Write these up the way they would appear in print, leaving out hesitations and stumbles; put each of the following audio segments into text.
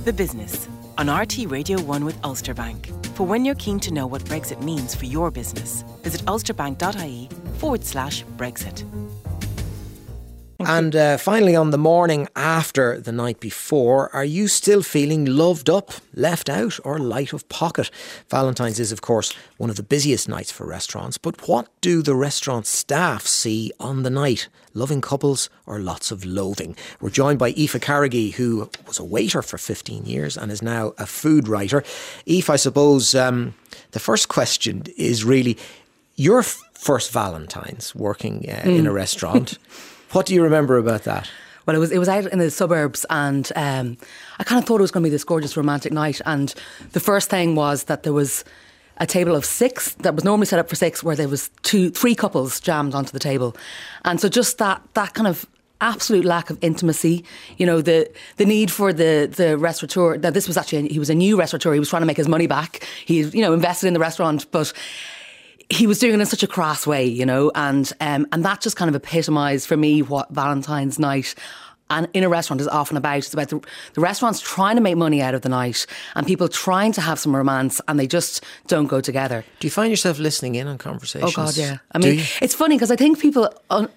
The Business on RT Radio 1 with Ulster Bank. For when you're keen to know what Brexit means for your business, visit ulsterbank.ie/Brexit. And finally, on the morning after the night before, are you still feeling loved up, left out or light of pocket? Valentine's is, of course, one of the busiest nights for restaurants. But what do the restaurant staff see on the night? Loving couples or lots of loathing? We're joined by Aoife Carrigy, who was a waiter for 15 years and is now a food writer. Aoife, I suppose the first question is really your first Valentine's working in a restaurant. What do you remember about that? Well, it was out in the suburbs, and I kind of thought it was going to be this gorgeous romantic night. And the first thing was that there was a table of 6 that was normally set up for 6, where there was 3 couples jammed onto the table. And so just that kind of absolute lack of intimacy, you know, the need for the restaurateur. That this was actually, he was a new restaurateur. He was trying to make his money back. He, invested in the restaurant, but he was doing it in such a crass way, and that just kind of epitomised for me what Valentine's night and in a restaurant is often about. It's about the restaurants trying to make money out of the night and people trying to have some romance, and they just don't go together. Do you find yourself listening in on conversations? Oh God, yeah. I mean, it's funny because I think people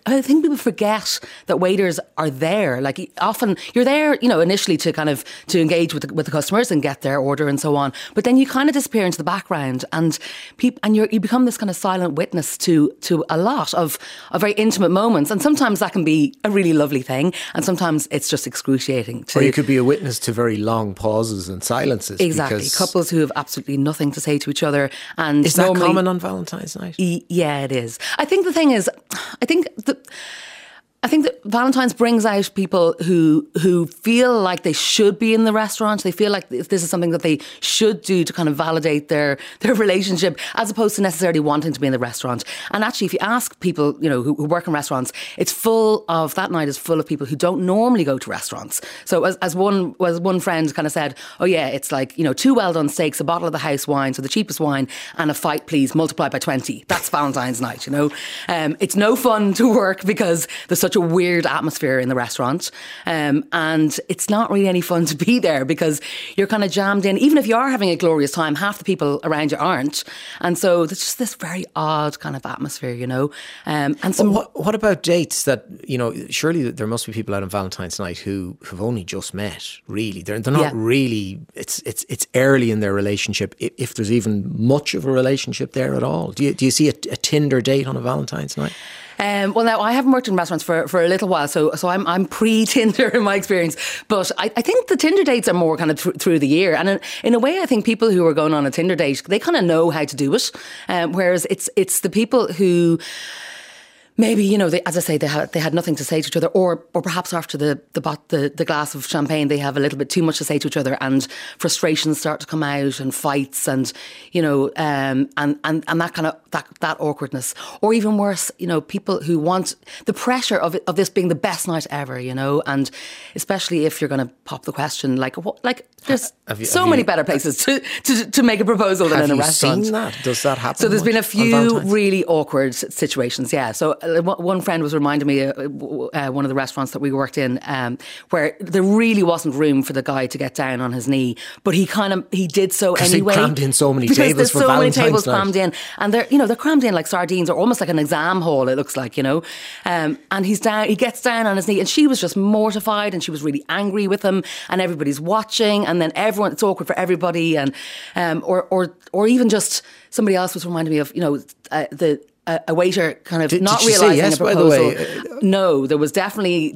forget that waiters are there. Like, often you're there, initially to kind of to engage with the customers and get their order and so on. But then you kind of disappear into the background, and you become this kind of silent witness to a lot of very intimate moments. And sometimes that can be a really lovely thing, and sometimes it's just excruciating. Or you could be a witness to very long pauses and silences. Exactly. Couples who have absolutely nothing to say to each other. And is that common on Valentine's night? Yeah, it is. I think the thing is, I think that Valentine's brings out people who feel like they should be in the restaurant. They feel like this is something that they should do to kind of validate their relationship, as opposed to necessarily wanting to be in the restaurant. And actually, if you ask people, who work in restaurants, that night is full of people who don't normally go to restaurants. So as one friend kind of said, oh yeah, it's like, 2 well-done steaks, a bottle of the house wine, so the cheapest wine, and a fight, please, multiplied by 20. That's Valentine's night, It's no fun to work because there's such a weird atmosphere in the restaurant, and it's not really any fun to be there because you're kind of jammed in. Even if you are having a glorious time, half the people around you aren't, and so there's just this very odd kind of atmosphere, And so, what about dates that surely there must be people out on Valentine's night who have only just met. Really, they're not really. It's early in their relationship, if there's even much of a relationship there at all. Do you see a Tinder date on a Valentine's night? Well, now I haven't worked in restaurants for a little while, so I'm pre-Tinder in my experience. But I think the Tinder dates are more kind of through the year, and in a way, I think people who are going on a Tinder date, they kind of know how to do it, whereas it's the people who maybe, as I say, they had nothing to say to each other, or perhaps after the glass of champagne, they have a little bit too much to say to each other, and frustrations start to come out, and fights, and and that kind of that awkwardness, or even worse, people who want the pressure of this being the best night ever, and especially if you're going to pop the question, there's so many better places to make a proposal than in a restaurant. Have you seen that? Does that happen? So there's been a few really awkward situations, yeah. So one friend was reminding me one of the restaurants that we worked in, where there really wasn't room for the guy to get down on his knee, but he did so anyway. They crammed in so many because tables for Valentine's night. There's so many tables crammed in, and they're crammed in like sardines, or almost like an exam hall. It looks like, and he gets down on his knee, and she was just mortified, and she was really angry with him, and everybody's watching, and then it's awkward for everybody, and or even just somebody else was reminding me of a waiter kind of not realising yes, a proposal. By the way? No, there was definitely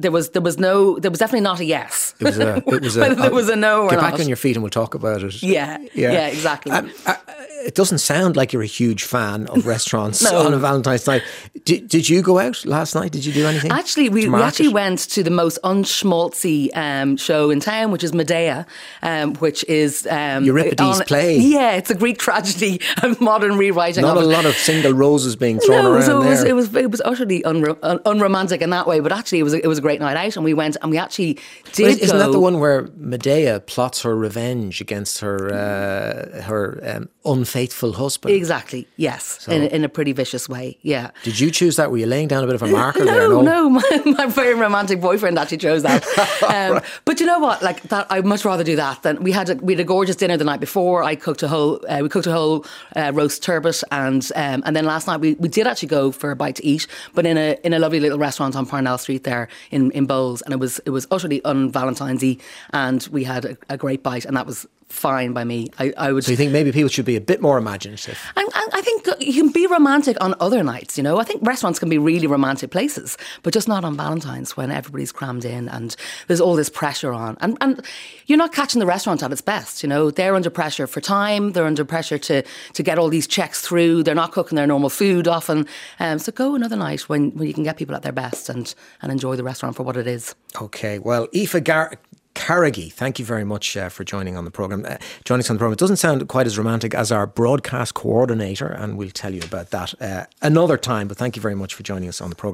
not a yes. It was whether there was a no or not. Get back on your feet and we'll talk about it. Yeah, exactly. It doesn't sound like you're a huge fan of restaurants on a Valentine's night. Did you go out last night? Did you do anything? Actually, we actually went to the most unschmaltzy show in town, which is Medea, which is Euripides' play. Yeah, it's a Greek tragedy, a modern rewriting. Not of a lot of single roses being thrown around there. It was utterly unromantic in that way, but actually it was a great night out, and we went and we actually did. Isn't that the one where Medea plots her revenge against her unfaithful husband? Exactly. Yes, so, in a pretty vicious way. Yeah. Did you choose that? Were you laying down a bit of a marker there? No. My very romantic boyfriend actually chose that. Right. But you know what? Like that, I'd much rather do that than we had a gorgeous dinner the night before. We cooked a whole roast turbot, and then last night we did actually go for a bite to eat, but in a lovely little restaurant on Parnell Street there in Bowles, and it was utterly un-Valentine's-y, and we had a great bite, and that was fine by me. I would. So you think maybe people should be a bit more imaginative? I think you can be romantic on other nights, you know. I think restaurants can be really romantic places, but just not on Valentine's when everybody's crammed in and there's all this pressure on. And you're not catching the restaurant at its best, you know. They're under pressure for time. They're under pressure to get all these checks through. They're not cooking their normal food often. So go another night when you can get people at their best and enjoy the restaurant for what it is. Okay, well, Aoife Carrigy, thank you very much for joining us on the programme. It doesn't sound quite as romantic as our broadcast coordinator, and we'll tell you about that another time, but thank you very much for joining us on the programme.